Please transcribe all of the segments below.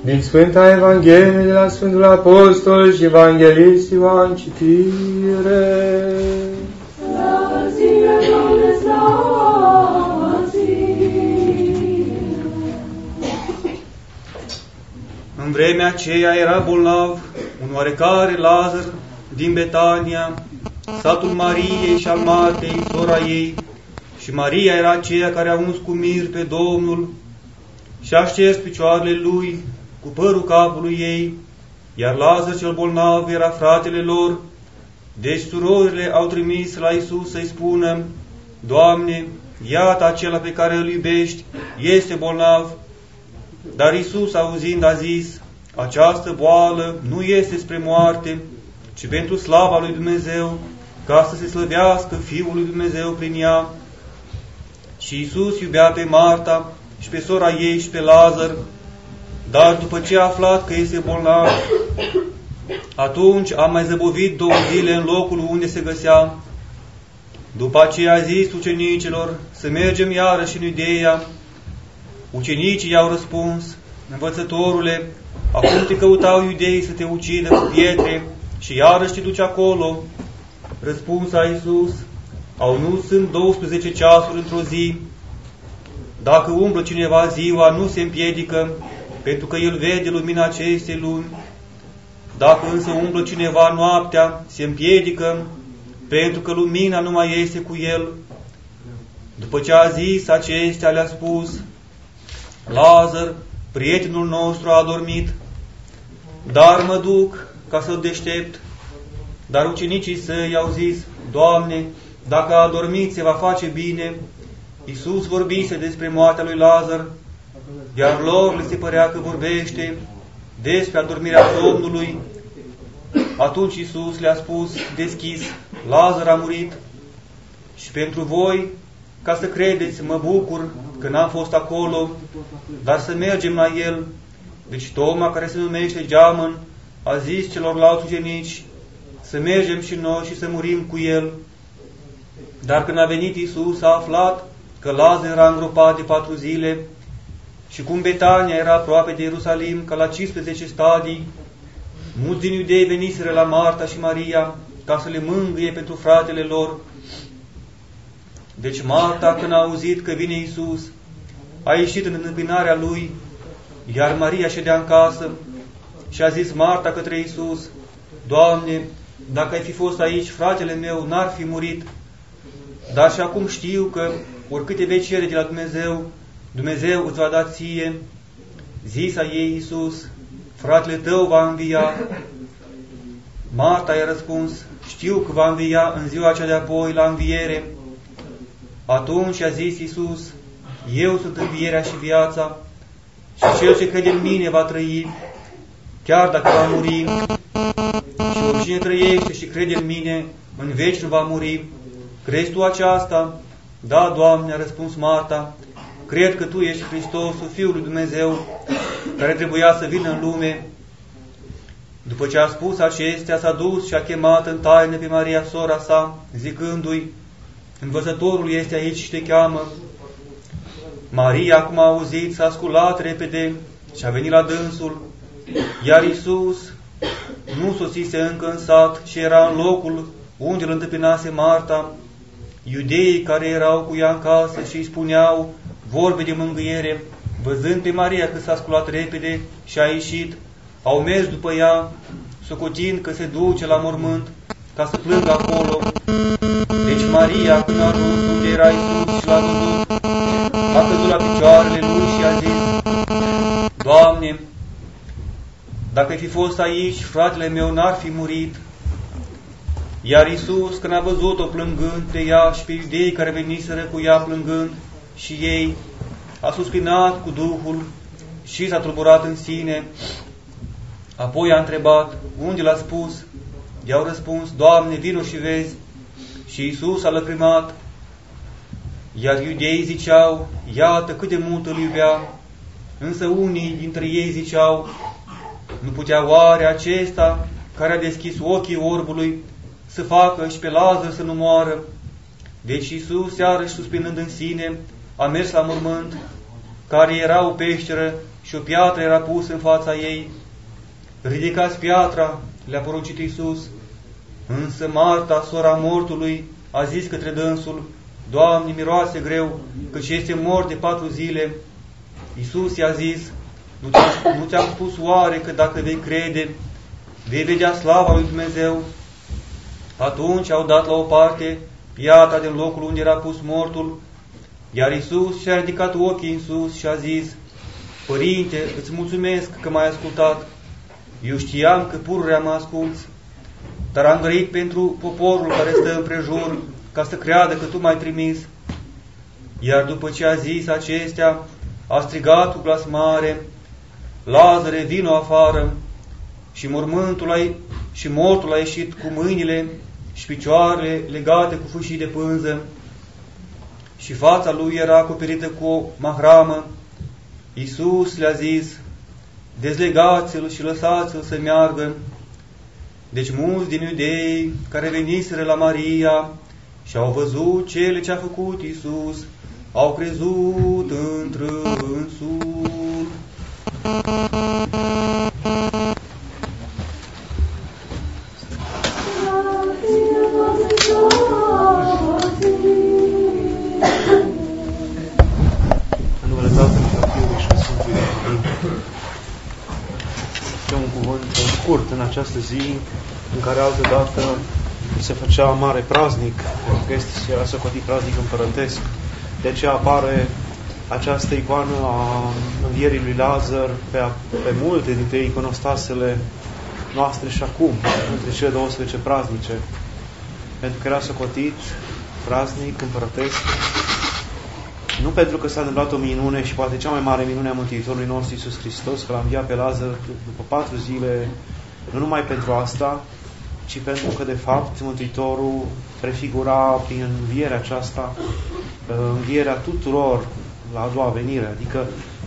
Din Sfânta Evanghelie de la Sfântul Apostol și Evanghelist Ioan, citire. Slavă ție, Doamne, slavă ție! În vremea aceea era bolnav un oarecare Lazar din Betania, satul Mariei și al Martei, sora ei, și Maria era aceea care a uns cu mir pe Domnul și a șters picioarele lui cu părul capului ei, iar Lazar cel bolnav era fratele lor. Deci surorile au trimis la Iisus să-i spună: Doamne, iată acela pe care îl iubești este bolnav. Dar Iisus, auzind, a zis: această boală nu este spre moarte, ci pentru slava lui Dumnezeu, ca să se slăvească Fiul lui Dumnezeu prin ea. Și Iisus iubea pe Marta și pe sora ei și pe Lazar, dar după ce a aflat că este bolnav, atunci a mai zăbovit 2 zile în locul unde se găsea. După aceea a zis ucenicilor să mergem iarăși în Iudeea. Ucenicii i-au răspuns: Învățătorule, acum te căutau iudeii să te ucidă cu pietre și iarăși te duci acolo. Răspuns a Iisus: au nu sunt 12 ceasuri într-o zi? Dacă umblă cineva ziua, nu se împiedică, pentru că el vede lumina acestei luni. Dacă însă umblă cineva noaptea, se împiedică, pentru că lumina nu mai este cu el. După ce a zis acestea, le-a spus: Lazar, prietenul nostru, a adormit, dar mă duc ca să-l deștept. Dar ucenicii săi i-au zis: Doamne, dacă a adormit, se va face bine. Iisus vorbise despre moartea lui Lazar, iar lor le se părea că vorbește despre adormirea Domnului. Atunci Iisus le-a spus deschis: Lazar a murit. Și pentru voi, ca să credeți, mă bucur că n-am fost acolo, dar să mergem la el. Deci Toma, care se numește Geamăn, a zis celorlalți ucenici să mergem și noi și să murim cu el. Dar când a venit Iisus, a aflat că Lazar era îngropat de 4 zile și cum Betania era aproape de Ierusalim, ca la 15 stadii, mulți din iudei veniseră la Marta și Maria ca să le mângâie pentru fratele lor. Deci Marta, când a auzit că vine Iisus, a ieșit în întâmpinarea lui, iar Maria ședea în casă. Și a zis Marta către Iisus: Doamne, dacă ai fi fost aici, fratele meu n-ar fi murit. Dar și acum știu că oricâte vei cere de la Dumnezeu, Dumnezeu îți va da ție. Zisa ei Iisus: fratele tău va învia. Marta i-a răspuns: știu că va învia în ziua cea de-apoi la înviere. Atunci a zis Iisus: eu sunt învierea și viața, și cel ce crede în mine va trăi, chiar dacă va muri. Și oricine trăiește și crede în mine, în veci nu va muri. Crezi tu aceasta? Da, Doamne, a răspuns Marta, cred că Tu ești Hristosul, Fiul lui Dumnezeu, care trebuia să vină în lume. După ce a spus acestea, s-a dus și a chemat în taină pe Maria, sora sa, zicându-i: Învățătorul este aici și te cheamă. Maria, cum a auzit, s-a sculat repede și a venit la dânsul, iar Iisus nu sosise încă în sat și era în locul unde îl întâmpinase Marta. Iudeii care erau cu ea în casă și îi spuneau vorbe de mângâiere, văzând pe Maria că s-a sculat repede și a ieșit, au mers după ea, socotind că se duce la mormânt ca să plângă acolo. Deci Maria, când a ajuns unde era Iisus și l-a văzut, a căzut la picioarele lui și a zis: Doamne, dacă ai fi fost aici, fratele meu n-ar fi murit. Iar Iisus, când a văzut-o plângând pe ea și pe iudeii care veniseră cu ea plângând și ei, a suspinat cu Duhul și s-a tulburat în sine. Apoi a întrebat: unde l-a spus? I-au răspuns: Doamne, vino și vezi. Și Iisus a lăcrimat. Iar iudeii ziceau: iată cât de mult îl iubea. Însă unii dintre ei ziceau: nu putea oare acesta care a deschis ochii orbului să facă și pe Lazar să nu moară? Deci Iisus, iarăși suspinând în sine, a mers la mormânt, care era o peșteră, și o piatră era pusă în fața ei. Ridicați piatra, le-a poruncit Iisus. Însă Marta, sora mortului, a zis către dânsul: Doamne, miroase greu, căci este mort de 4 zile. Iisus i-a zis: Nu ți-am spus oare că dacă vei crede, vei vedea slava lui Dumnezeu? Atunci au dat la o parte piatra din locul unde era pus mortul, iar Iisus și-a ridicat ochii în sus și a zis: Părinte, îți mulțumesc că m-ai ascultat. Eu știam că pururea mă asculți, dar am grăit pentru poporul care stă împrejur, ca să creadă că tu m-ai trimis. Iar după ce a zis acestea, a strigat cu glas mare: Lazare, vino afară! Și mortul a ieșit cu mâinile și picioarele legate cu fâșii de pânză și fața lui era acoperită cu o mahramă. Iisus le-a zis: Dezlegați-l și lăsați-l să meargă. Deci mulți din iudei care veniseră la Maria și au văzut cele ce a făcut Iisus, au crezut întrânsul. În numele Tatălui și al Fiului și al Sfântului Duh. Un cuvânt scurt în această zi în care altădată se făcea mare praznic, pentru că era socotit praznic împărătesc. De aceea apare această icoană a învierii lui Lazar pe multe dintre iconostasele noastre și acum, între cele 12 praznice, pentru că era socotit praznic împărătesc, nu pentru că s-a întâmplat o minune și poate cea mai mare minune a Mântuitorului nostru Iisus Hristos, că l-a înviat pe Lazar după 4 zile, nu numai pentru asta, ci pentru că de fapt Mântuitorul prefigura prin învierea aceasta învierea tuturor la a doua venire. Adică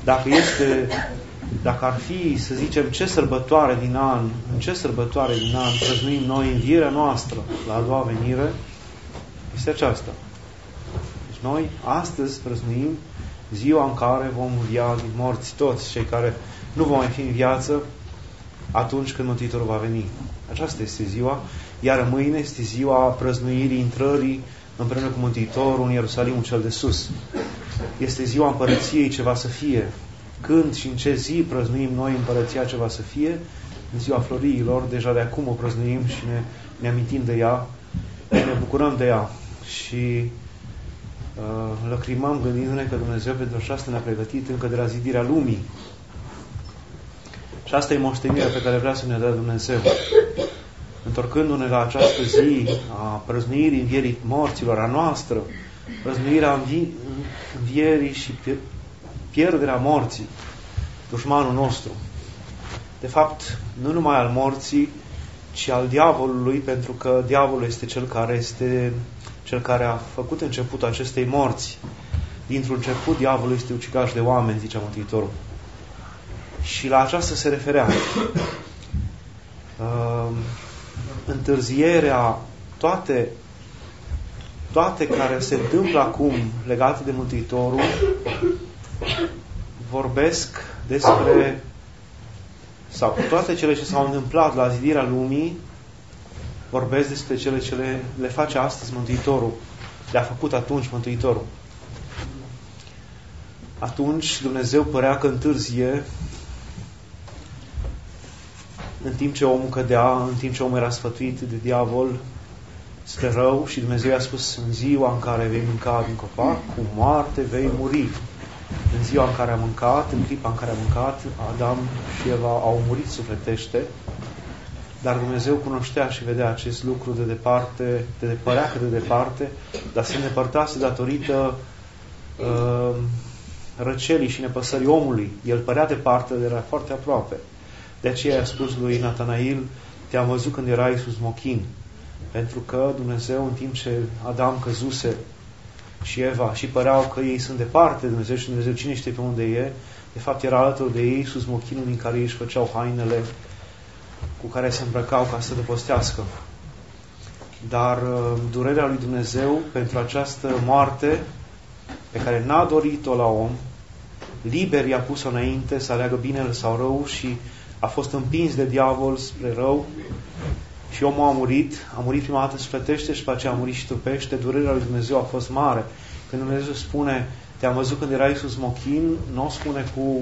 dacă ar fi, să zicem, în ce sărbătoare din an prăznuim noi învierea noastră la a doua venire, este aceasta. Deci noi astăzi prăznuim ziua în care vom învia din morți toți cei care nu vom mai fi în viață atunci când Mântuitorul va veni. Aceasta este ziua, iar mâine este ziua prăznuirii intrării împreună cu Mântuitorul în Ierusalimul cel de sus. Este ziua împărăției ce va să fie. Când și în ce zi prăznuim noi împărăția ce va să fie? În ziua floriilor, deja de acum o prăznuim și ne amintim de ea, ne bucurăm de ea și lăcrimăm gândindu-ne că Dumnezeu pentru aceasta ne-a pregătit încă de la zidirea lumii. Și asta e moștenirea pe care vrea să ne dea Dumnezeu. Întorcându-ne la această zi a prăznuirii învierii morților, a noastră, prăznuirea învierii și pierderea morții, dușmanul nostru. De fapt, nu numai al morții, ci al diavolului, pentru că diavolul este cel care a făcut începutul acestei morți. Dintr-un început, diavolul este ucigaș de oameni, zicea Mântuitorul. Și la aceasta se referea. Întârzierea, toate care se întâmplă acum legate de Mântuitorul, vorbesc despre, sau toate cele ce s-au întâmplat la zidirea lumii, vorbesc despre cele ce le face astăzi Mântuitorul. Le-a făcut atunci Mântuitorul. Atunci Dumnezeu părea că întârzie în timp ce omul cădea, în timp ce omul era sfătuit de diavol spre rău și Dumnezeu i-a spus: în ziua în care vei mânca din copac, cu moarte vei muri. În ziua în care a mâncat, în clipa în care a mâncat, Adam și Eva au murit sufletește, dar Dumnezeu cunoștea și vedea acest lucru de departe, părea că de departe, dar se îndepărtase datorită răcelii și nepăsării omului. El părea departe, dar era foarte aproape. De aceea i-a spus lui Natanail: te-am văzut când erai sus mochin. Pentru că Dumnezeu, în timp ce Adam căzuse și Eva și păreau că ei sunt departe de Dumnezeu și Dumnezeu cine știe pe unde e, de fapt era alături de ei sus mochinul din care ei își făceau hainele cu care se îmbrăcau ca să dăpostească. Dar durerea lui Dumnezeu pentru această moarte pe care n-a dorit-o la om, liber i-a pus-o înainte să aleagă binele sau rău și a fost împins de diavol spre rău și omul a murit prima dată sufletește și după aceea a murit și trupește. Durerea lui Dumnezeu a fost mare. Când Dumnezeu spune, te-am văzut când erai sus smochin, nu o spune cu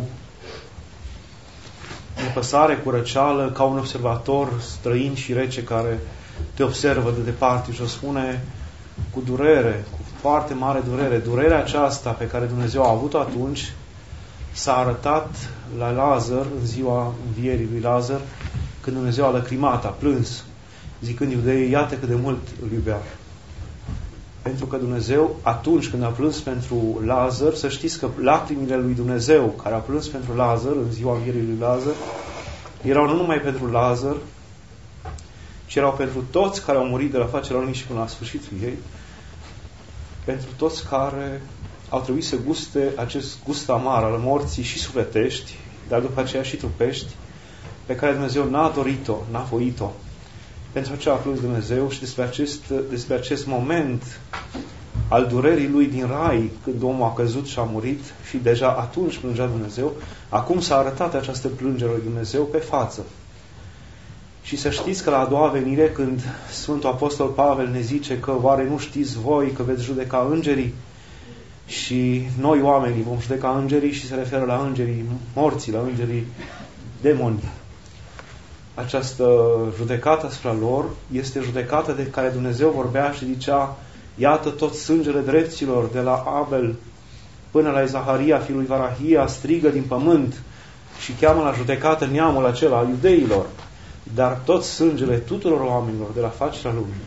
nepăsare, cu răceală, ca un observator străin și rece care te observă de departe, și o spune cu durere, cu foarte mare durere. Durerea aceasta pe care Dumnezeu a avut-o atunci s-a arătat la Lazar în ziua învierii lui Lazar, când Dumnezeu a lăcrimat, a plâns, zicând iudeii, iată cât de mult îl iubea. Pentru că Dumnezeu, atunci când a plâns pentru Lazar, să știți că lacrimile lui Dumnezeu, care a plâns pentru Lazar, în ziua învierii lui Lazar, erau nu numai pentru Lazar, ci erau pentru toți care au murit de la facerea lumii și până la sfârșitul ei, pentru toți care au trebuit să guste acest gust amar al morții și sufletești, dar după aceea și trupești, pe care Dumnezeu n-a dorit-o, n-a voit-o. Pentru aceea a plâns Dumnezeu și despre acest moment al durerii lui din rai, când omul a căzut și a murit, și deja atunci plângea Dumnezeu, acum s-a arătat această plângere lui Dumnezeu pe față. Și să știți că la a doua venire, când Sfântul Apostol Pavel ne zice că oare nu știți voi că veți judeca îngerii și noi oamenii vom judeca îngerii, și se referă la îngerii morții, la îngerii demoni. Această judecată asupra lor este judecată de care Dumnezeu vorbea și zicea, iată tot sângele drepților de la Abel până la Zaharia, fiul lui Varahia, strigă din pământ și cheamă la judecată neamul acela al iudeilor, dar tot sângele tuturor oamenilor de la facerea lumii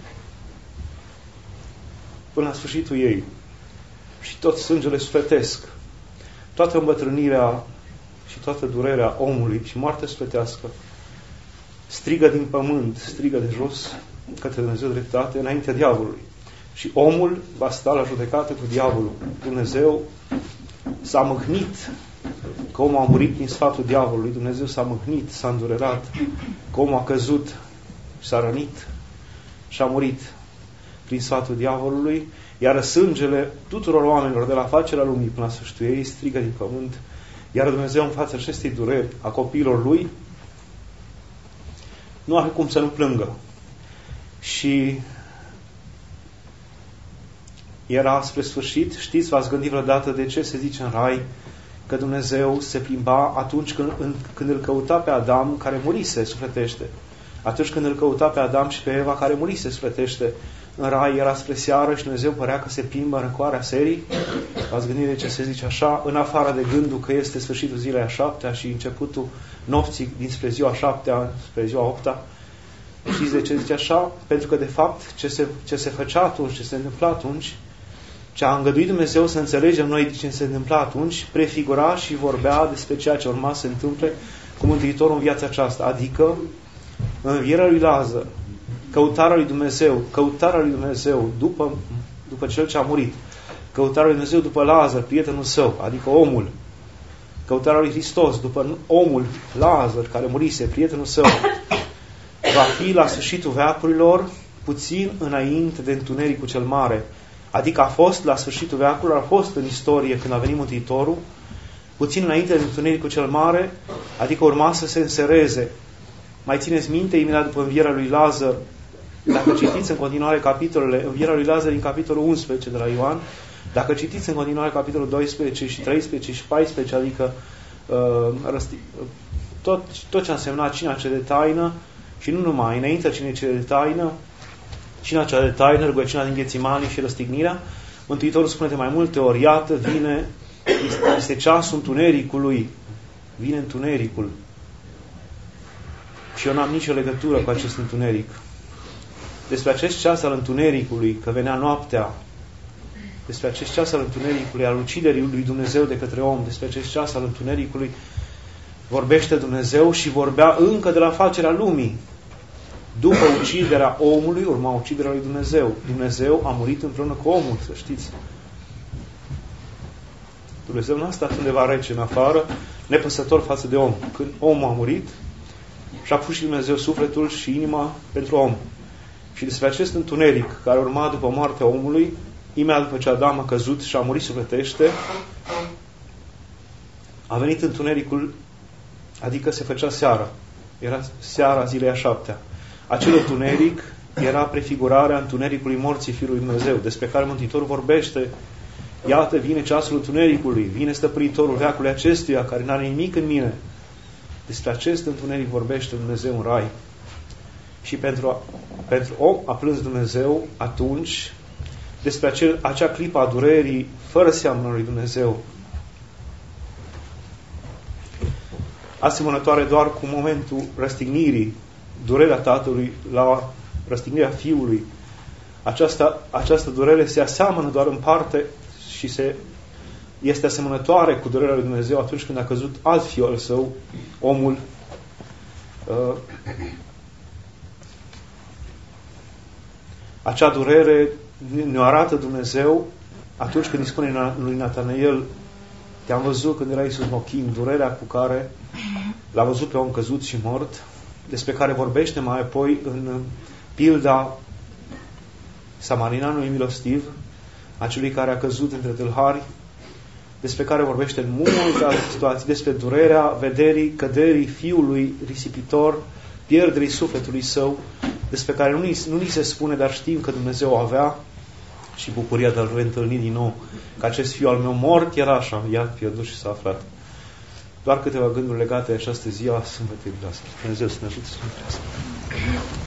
până la sfârșitul ei și tot sângele sufletesc, toată îmbătrânirea și toată durerea omului și moartea sufletească strigă din pământ, strigă de jos către Dumnezeu dreptate înaintea diavolului. Și omul va sta la judecată cu diavolul. Dumnezeu s-a mâhnit că omul a murit prin sfatul diavolului. Dumnezeu s-a mâhnit, s-a îndurerat, că omul a căzut, s-a rănit și a murit prin sfatul diavolului, iar sângele tuturor oamenilor de la facerea lumii până la sfârșitul ei strigă din pământ, iar Dumnezeu în fața acestei dureri a copiilor lui nu are cum să nu plângă. Și era spre sfârșit, știți, v-ați gândit vreodată de ce se zice în Rai că Dumnezeu se plimba atunci când îl căuta pe Adam care murise sufletește. Atunci când îl căuta pe Adam și pe Eva care murise sufletește, în Rai era spre seară și Dumnezeu părea că se plimbă în răcoarea serii. V-ați gândit de ce se zice așa? În afară de gândul că este sfârșitul zilei a 7-a și începutul nopții dinspre ziua 7-a spre ziua 8-a. Știți de ce zice așa? Pentru că de fapt ce se făcea atunci, ce se întâmpla atunci, ce a îngăduit Dumnezeu să înțelegem noi de ce se întâmpla atunci, prefigura și vorbea despre ceea ce urma să se întâmple cu Mântuitorul în viața aceasta, adică învierea lui Lazar, căutarea lui Dumnezeu după cel ce a murit, căutarea lui Dumnezeu după Lazar, prietenul său, adică omul, căutarea lui Hristos după omul Lazar care murise, prietenul său, va fi la sfârșitul veacurilor, puțin înainte de întunericul cel mare. Adică a fost la sfârșitul veacurilor, a fost în istorie când a venit Mântuitorul, puțin înainte de întunericul cel mare, adică urma să se însereze. Mai țineți minte, imediat după învierea lui Lazar, dacă citiți în continuare capitolele, învierea lui Lazar din capitolul 11 de la Ioan, dacă citiți în continuare capitolul 12 și 13 și 14, adică tot ce a însemnat cina cea de taină, și nu numai, înainte cinei cele de taină, cina cea de taină, rugăciunea din Ghețimani și răstignirea, Mântuitorul spune de mai multe ori, iată, vine, este ceasul întunericului, vine întunericul. Și eu n-am nicio legătură cu acest întuneric. Despre acest ceas al întunericului, că venea noaptea, despre acest ceas al întunericului, al uciderii lui Dumnezeu de către om, despre acest ceas al întunericului, vorbește Dumnezeu și vorbea încă de la facerea lumii. După uciderea omului, urma uciderea lui Dumnezeu. Dumnezeu a murit împreună cu omul, să știți. Dumnezeu nu a stat undeva rece în afară, nepăsător față de om. Când omul a murit, și-a pus și Dumnezeu sufletul și inima pentru om. Și despre acest întuneric care urma după moartea omului, imediat după ce Adam a căzut și a murit sufletește, A venit întunericul, adică se făcea seara. Era seara zilei a 7-a. Acel întuneric era prefigurarea întunericului morții Fiului Dumnezeu, despre care Mântuitorul vorbește. Iată, vine ceasul întunericului, vine stăpânitorul veacului acestuia, care n-are nimic în mine. Despre acest întuneric vorbește Dumnezeu în rai. Și pentru om a plâns Dumnezeu atunci despre acea clipă a durerii fără seamănă lui Dumnezeu, asemănătoare doar cu momentul răstignirii, durerea Tatălui la răstignirea Fiului. Această durere se aseamănă doar în parte și este asemănătoare cu durerea lui Dumnezeu atunci când a căzut alt fiu al său, omul. Acea durere ne arată Dumnezeu atunci când îi spune lui Natanael: te-am văzut când era Iisus în ochii, durerea cu care l-a văzut pe om căzut și mort, despre care vorbește mai apoi în pilda samarinanului milostiv, acelui care a căzut între tâlhari, despre care vorbește în multe alte situații, despre durerea vederii căderii fiului risipitor, pierderii sufletului său, despre care nu ni se spune, dar știm că Dumnezeu o avea, și bucuria de a-L reîntâlni din nou, că acest fiu al meu mort era așa, iar pierdut și s-a aflat. Doar câteva gânduri legate de această zi a Sfântului Dumnezeu să ne ajute să